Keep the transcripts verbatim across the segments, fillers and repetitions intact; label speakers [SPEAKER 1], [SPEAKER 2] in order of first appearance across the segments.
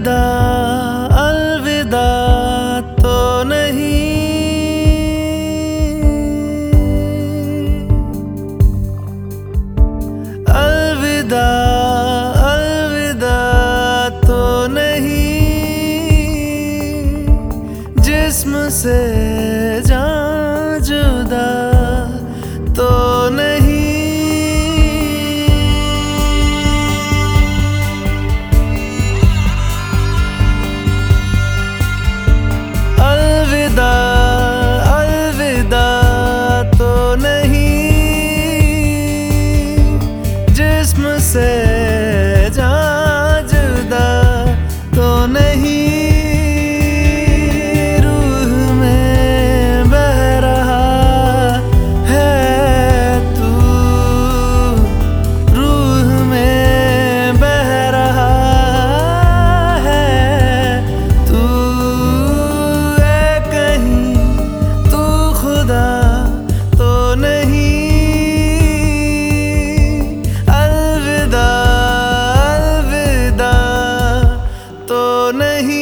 [SPEAKER 1] अलविदा अलविदा तो नहीं, अलविदा अलविदा तो नहीं, जिस्म से जान जुदा तो नहीं। अलविदा अलविदा तो नहीं, जिस्म से जान जुदा तो नहीं। रूह में बह रहा है तू, रूह में बह रहा है तू, खुदा तो नहीं। अलविदा अलविदा तो नहीं।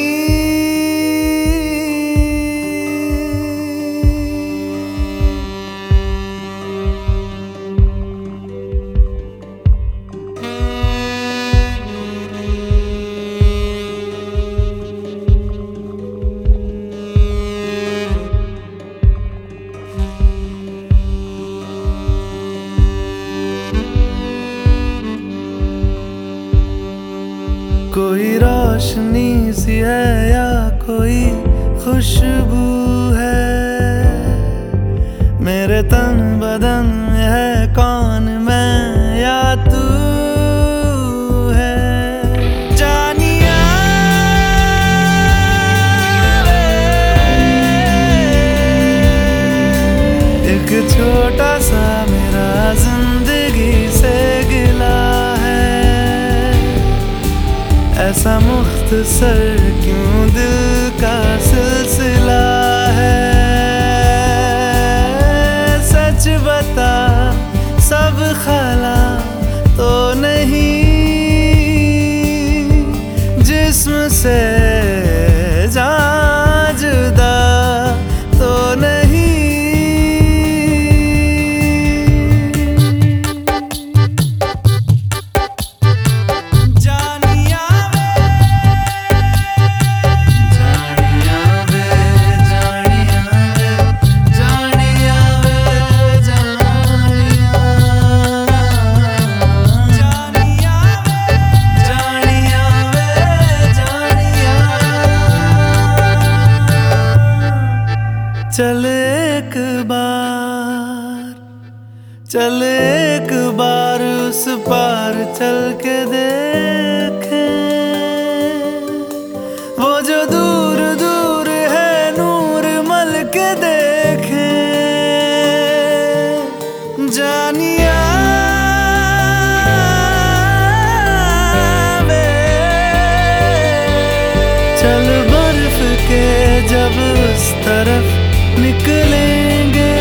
[SPEAKER 1] कोई रोशनी सी है या कोई खुशबू है, मेरे तन बदन में है कौन, मैं या तू है। जानिया एक छोटा सा मेरा जिंदगी से गिला है, ऐसा मुख्तसर क्यों दिल का सिलसिला है। सच बता सब ख़ला तो नहीं, जिस्म से जान जुदा तो नहीं। चल एक बार, चल एक बार उस पार चल के देखें, वो जो दूर दूर है नूर मल के देखें। जानिया वे चल बर्फ के जब उस तरफ निकलेंगे,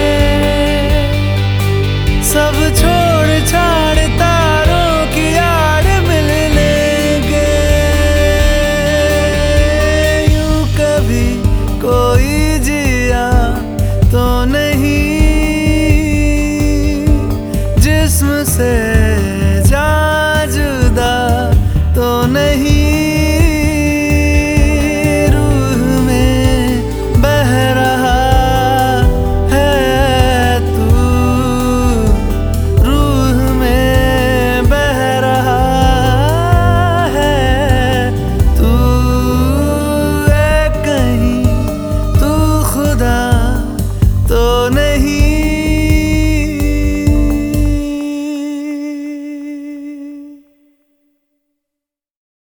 [SPEAKER 1] सब छोड़ छाड़ तारों की आड़ मिल लेंगे। यूं कभी कोई जिया तो नहीं, जिस्म से